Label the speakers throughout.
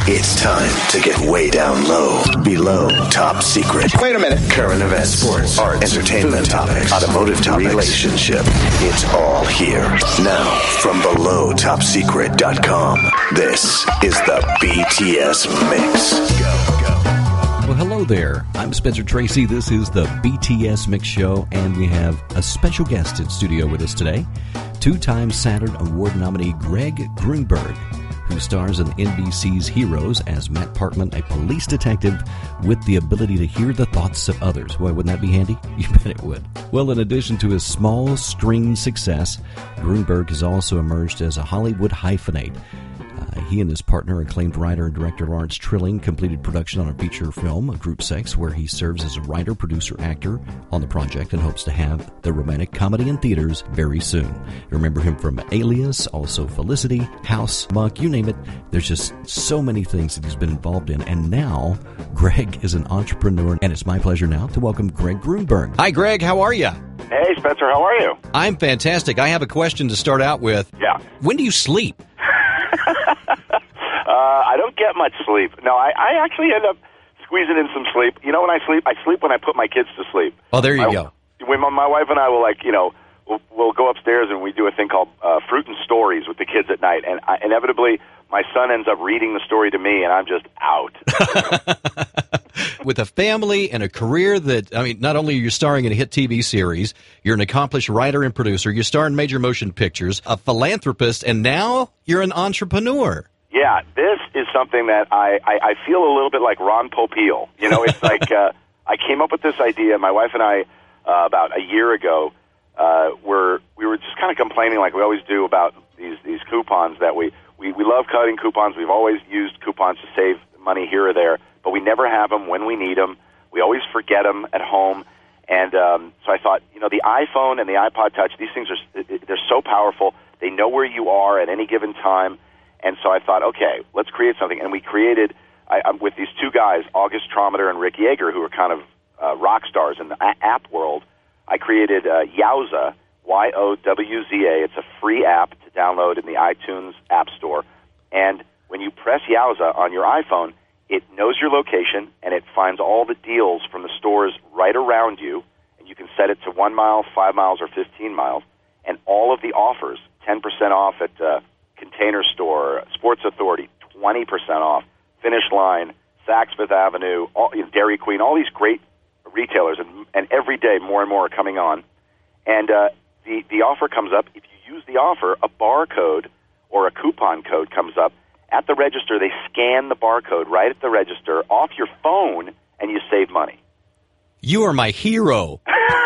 Speaker 1: It's time to get way down low, below top secret.
Speaker 2: Wait a minute.
Speaker 1: Current events, sports, art, entertainment topics, automotive topics, relationship. It's all here. Now, from belowtopsecret.com, this is the BTS Mix.
Speaker 3: Well, hello there. I'm Spencer Tracy. This is the BTS Mix Show, and we have a special guest in studio with us today, two-time Saturn Award nominee Greg Grunberg, who stars in NBC's Heroes as Matt Parkman, a police detective with the ability to hear the thoughts of others. Boy, wouldn't that be handy? You bet it would. Well, in addition to his small screen success, Grunberg has also emerged as a Hollywood hyphenate. He and his partner, acclaimed writer and director Lawrence Trilling, completed production on a feature film, Group Sex, where he serves as a writer, producer, actor on the project and hopes to have the romantic comedy in theaters very soon. You remember him from Alias, also Felicity, House, Monk, you name it. There's just so many things that he's been involved in. And now, Greg is an entrepreneur, and it's my pleasure now to welcome Greg Grunberg. Hi, Greg. How are you?
Speaker 4: Hey, Spencer. How are you?
Speaker 3: I'm fantastic. I have a question to start out with.
Speaker 4: Yeah.
Speaker 3: When do you sleep?
Speaker 4: I don't get much sleep. No, I actually end up squeezing in some sleep. You know, when I sleep when I put my kids to sleep.
Speaker 3: Oh, there you go.
Speaker 4: When my wife and I will, we'll go upstairs and we do a thing called Fruit and Stories with the kids at night. And inevitably, my son ends up reading the story to me, and I'm just out.
Speaker 3: With a family and a career that, I mean, not only are you starring in a hit TV series, you're an accomplished writer and producer, you star in major motion pictures, a philanthropist, and now you're an entrepreneur.
Speaker 4: Yeah, this is something that I feel a little bit like Ron Popeil. You know, it's like I came up with this idea. My wife and I, about a year ago, we were just kind of complaining like we always do about these coupons that we love cutting coupons. We've always used coupons to save money here or there, but we never have them when we need them. We always forget them at home. And so I thought, you know, the iPhone and the iPod Touch, these things they're so powerful. They know where you are at any given time. And so I thought, okay, let's create something. And we created, I'm with these two guys, August Trometer and Rick Yeager, who are kind of rock stars in the app world. I created Yowza, Yowza. It's a free app to download in the iTunes App Store. And when you press Yowza on your iPhone, it knows your location, and it finds all the deals from the stores right around you. And you can set it to 1 mile, 5 miles, or 15 miles. And all of the offers, 10% off at Container Store, Sports Authority, 20% off, Finish Line, Saks Fifth Avenue, Dairy Queen, all these great retailers, and every day more and more are coming on. And the offer comes up. If you use the offer, a barcode or a coupon code comes up. At the register, they scan the barcode right at the register off your phone, and you save money.
Speaker 3: You are my hero.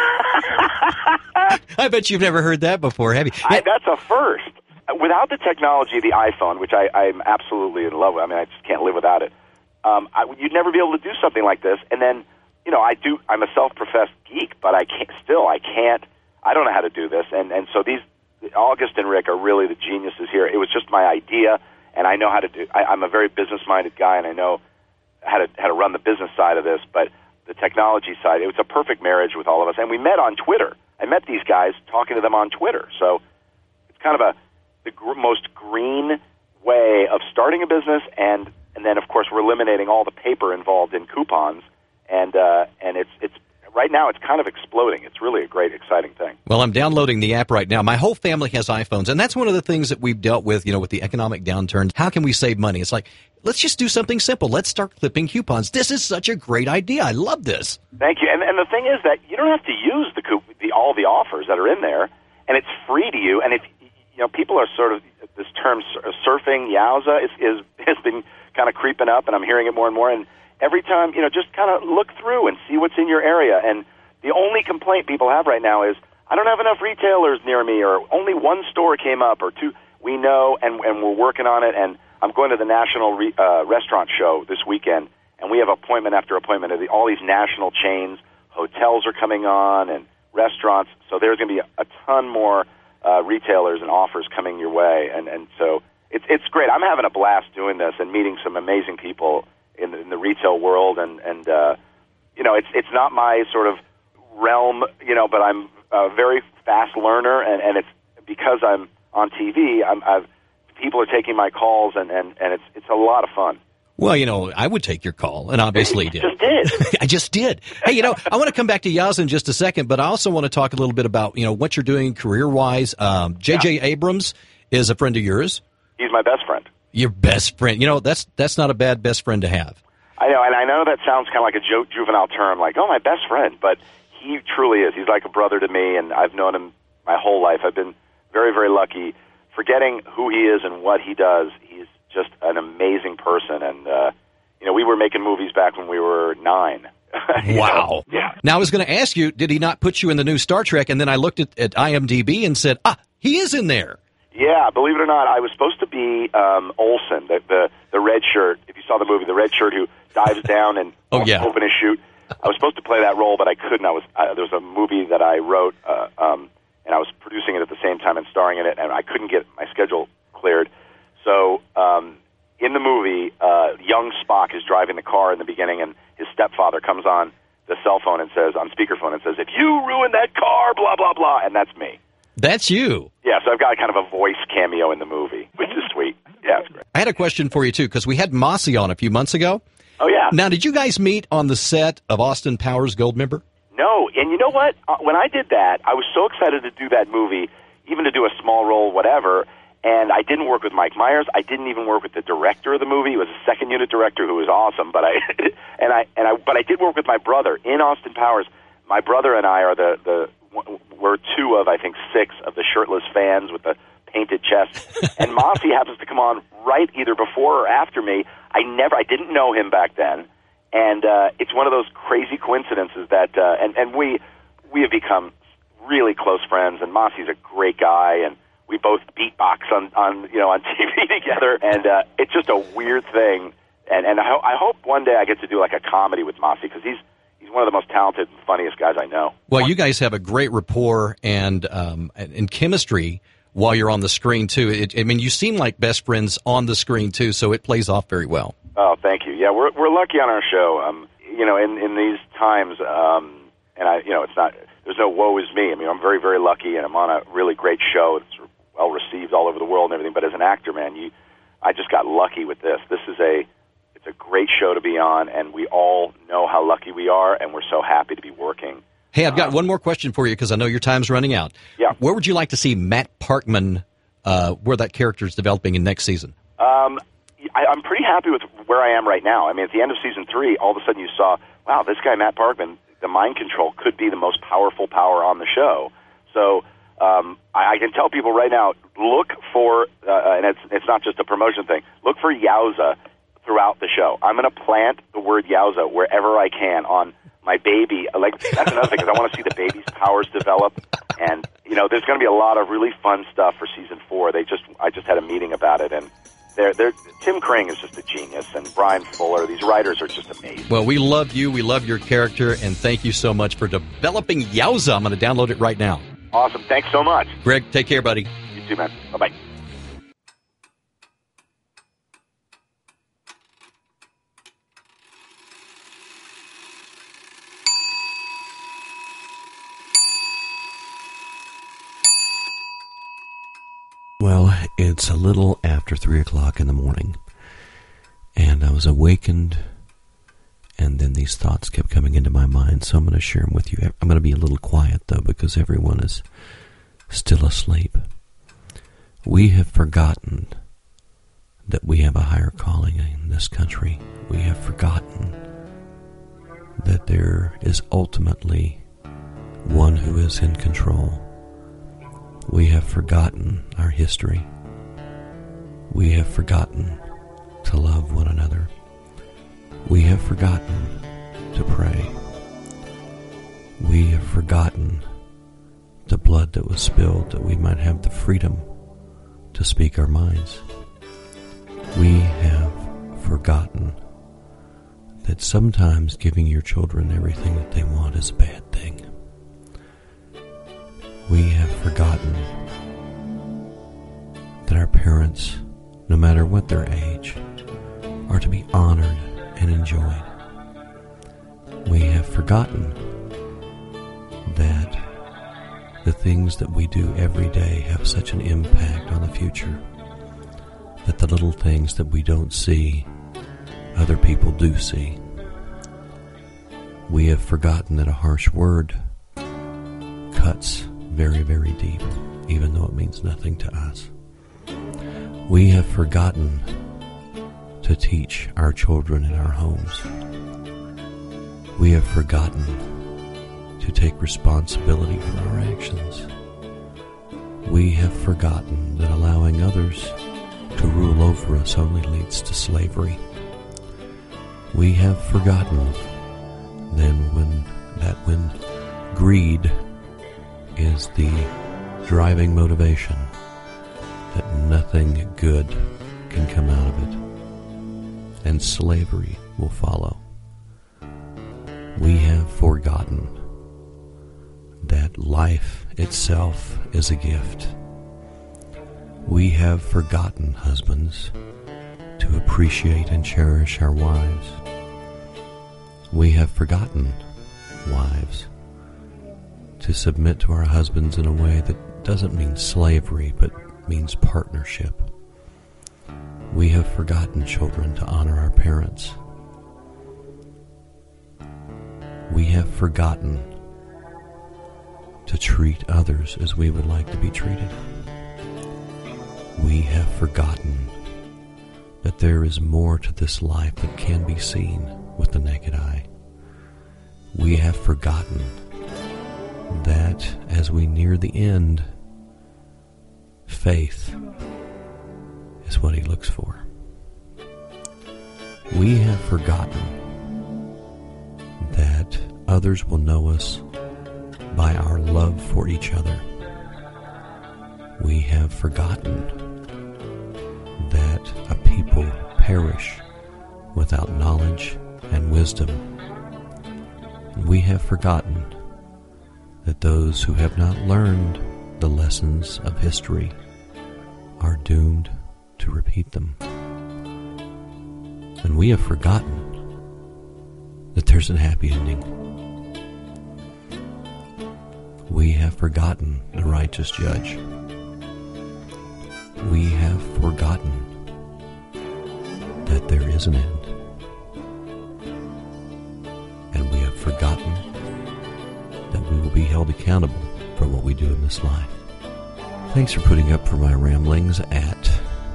Speaker 3: I bet you've never heard that before, have you?
Speaker 4: That's a first. Without the technology of the iPhone, which I'm absolutely in love with, I mean, I just can't live without it, you'd never be able to do something like this. And then, you know, I'm a self-professed geek, but I don't know how to do this. And so August and Rick are really the geniuses here. It was just my idea, and I know how to do, I'm a very business-minded guy, and I know how to run the business side of this, but the technology side, it was a perfect marriage with all of us. And we met on Twitter. I met these guys talking to them on Twitter. So it's kind of the most green way of starting a business, and then of course we're eliminating all the paper involved in coupons, and it's right now it's kind of exploding. It's really a great, exciting thing.
Speaker 3: Well, I'm downloading the app right now. My whole family has iPhones, and that's one of the things that we've dealt with, you know, with the economic downturn. How can we save money? It's like, let's just do something simple. Let's start clipping coupons. This is such a great idea. I love this.
Speaker 4: Thank you. And the thing is that you don't have to use all the offers that are in there, and it's free to you. And if you know, people are sort of, this term surfing, Yowza, has been kind of creeping up, and I'm hearing it more and more. And every time, you know, just kind of look through and see what's in your area. And the only complaint people have right now is, I don't have enough retailers near me, or only one store came up, or two. We know, and we're working on it. And I'm going to the National Restaurant Show this weekend, and we have appointment after appointment of all these national chains. Hotels are coming on, and restaurants. So there's going to be a ton more retailers and offers coming your way, and so it's great. I'm having a blast doing this and meeting some amazing people in the retail world, and you know, it's not my sort of realm, you know, but I'm a very fast learner, and it's because I'm on TV. People are taking my calls, and it's a lot of fun.
Speaker 3: Well, I would take your call, and obviously you did.
Speaker 4: Just did.
Speaker 3: I just did. Hey, I want to come back to Yowza in just a second, but I also want to talk a little bit about, what you're doing career-wise. J.J. Abrams is a friend of yours.
Speaker 4: He's my best friend.
Speaker 3: Your best friend. That's not a bad best friend to have.
Speaker 4: I know, and I know that sounds kind of like a juvenile term, like, oh, my best friend, but he truly is. He's like a brother to me, and I've known him my whole life. I've been very, very lucky. Forgetting who he is and what he does, he's just an amazing person, and we were making movies back when we were 9.
Speaker 3: Wow.
Speaker 4: Yeah.
Speaker 3: Now, I was going to ask you, did he not put you in the new Star Trek? And then I looked at IMDb and said, he is in there.
Speaker 4: Yeah, believe it or not, I was supposed to be Olsen, the red shirt. If you saw the movie, the red shirt who dives down and open his chute. I was supposed to play that role, but I couldn't. There was a movie that I wrote, and I was producing it at the same time and starring in it, and I couldn't get my schedule cleared. So in the movie, young Spock is driving the car in the beginning, and his stepfather comes on the cell phone and says, on speakerphone, and says, "If you ruin that car, blah, blah, blah," and that's me.
Speaker 3: That's you.
Speaker 4: Yeah, so I've got kind of a voice cameo in the movie, which is sweet. Yeah, it's great.
Speaker 3: I had a question for you, too, because we had Mossy on a few months ago.
Speaker 4: Oh, yeah.
Speaker 3: Now, did you guys meet on the set of Austin Powers Goldmember?
Speaker 4: No, and you know what? When I did that, I was so excited to do that movie, even to do a small role, whatever, and I didn't work with Mike Myers. I didn't even work with the director of the movie. It was a second unit director who was awesome, but I did work with my brother in Austin Powers. My brother and I are we're 2 of, I think, 6 of the shirtless fans with the painted chest. And Mossy happens to come on right either before or after me. I didn't know him back then. And it's one of those crazy coincidences that, and we have become really close friends, and Mossy's a great guy, and we both beatbox on TV together, and it's just a weird thing. And I hope one day I get to do like a comedy with Mossy, because he's one of the most talented and funniest guys I know.
Speaker 3: Well, you guys have a great rapport and chemistry while you're on the screen, too. You seem like best friends on the screen, too, so it plays off very well.
Speaker 4: Oh, thank you. Yeah, we're lucky on our show. In these times, it's not, there's no woe is me. I'm very, very lucky, and I'm on a really great show. It's well received all over the world and everything, but as an actor, man, I just got lucky with this. It's a great show to be on, and we all know how lucky we are, and we're so happy to be working.
Speaker 3: Hey, I've got one more question for you, because I know your time's running out.
Speaker 4: Yeah.
Speaker 3: Where would you like to see Matt Parkman, where that character is developing in next season?
Speaker 4: I'm pretty happy with where I am right now. At the end of season 3, all of a sudden you saw, wow, this guy Matt Parkman, the mind control could be the most powerful power on the show. So I can tell people right now, look for, and it's not just a promotion thing, look for Yowza throughout the show. I'm going to plant the word Yowza wherever I can on my baby. That's another thing, because I want to see the baby's powers develop. And, there's going to be a lot of really fun stuff for season 4. I just had a meeting about it, and Tim Kring is just a genius, and Brian Fuller. These writers are just amazing.
Speaker 3: Well, we love you. We love your character, and thank you so much for developing Yowza. I'm going to download it right now.
Speaker 4: Awesome. Thanks so much.
Speaker 3: Greg, take care, buddy.
Speaker 4: You too, man. Bye-bye.
Speaker 3: Well, it's a little after 3 o'clock in the morning, and I was awakened, and then these thoughts kept coming into my mind, so I'm going to share them with you. I'm going to be a little quiet, though, because everyone is still asleep. We have forgotten that we have a higher calling in this country. We have forgotten that there is ultimately one who is in control. We have forgotten our history. We have forgotten to love one another. We have forgotten to pray. We have forgotten the blood that was spilled that we might have the freedom to speak our minds. We have forgotten that sometimes giving your children everything that they want is a bad thing. We have forgotten that our parents, no matter what their age, are to be honored and enjoyed. We have forgotten that the things that we do every day have such an impact on the future, that the little things that we don't see other people do see. We have forgotten that a harsh word cuts very, very deep, even though it means nothing to us. We have forgotten to teach our children in our homes. We have forgotten to take responsibility for our actions. We have forgotten that allowing others to rule over us only leads to slavery. We have forgotten then when greed is the driving motivation, that nothing good can come out of it, and slavery will follow. We have forgotten that life itself is a gift. We have forgotten, husbands, to appreciate and cherish our wives. We have forgotten, wives, to submit to our husbands in a way that doesn't mean slavery, but means partnership. We have forgotten, children, to honor our parents. We have forgotten to treat others as we would like to be treated. We have forgotten that there is more to this life than can be seen with the naked eye. We have forgotten that as we near the end, faith is what He looks for. We have forgotten that others will know us by our love for each other. We have forgotten that a people perish without knowledge and wisdom. We have forgotten that those who have not learned the lessons of history are doomed to repeat them. And we have forgotten that there's a happy ending. We have forgotten the righteous judge. We have forgotten that there is an end. And we have forgotten that we will be held accountable for what we do in this life. Thanks for putting up for my ramblings at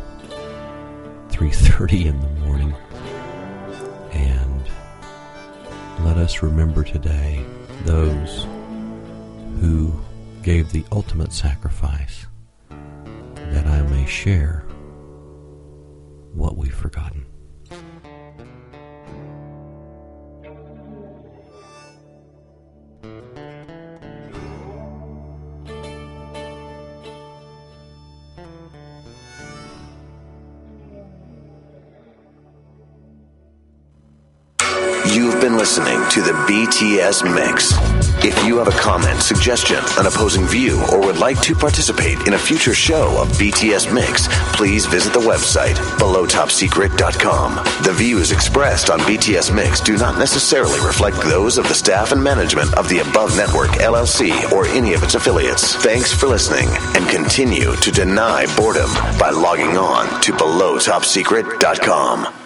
Speaker 3: 3:30 in the morning. And let us remember today those who gave the ultimate sacrifice, that I may share what we've forgotten.
Speaker 1: You've been listening to the BTS Mix. If you have a comment, suggestion, an opposing view, or would like to participate in a future show of BTS Mix, please visit the website belowtopsecret.com. The views expressed on BTS Mix do not necessarily reflect those of the staff and management of the Above Network, LLC, or any of its affiliates. Thanks for listening, and continue to deny boredom by logging on to belowtopsecret.com.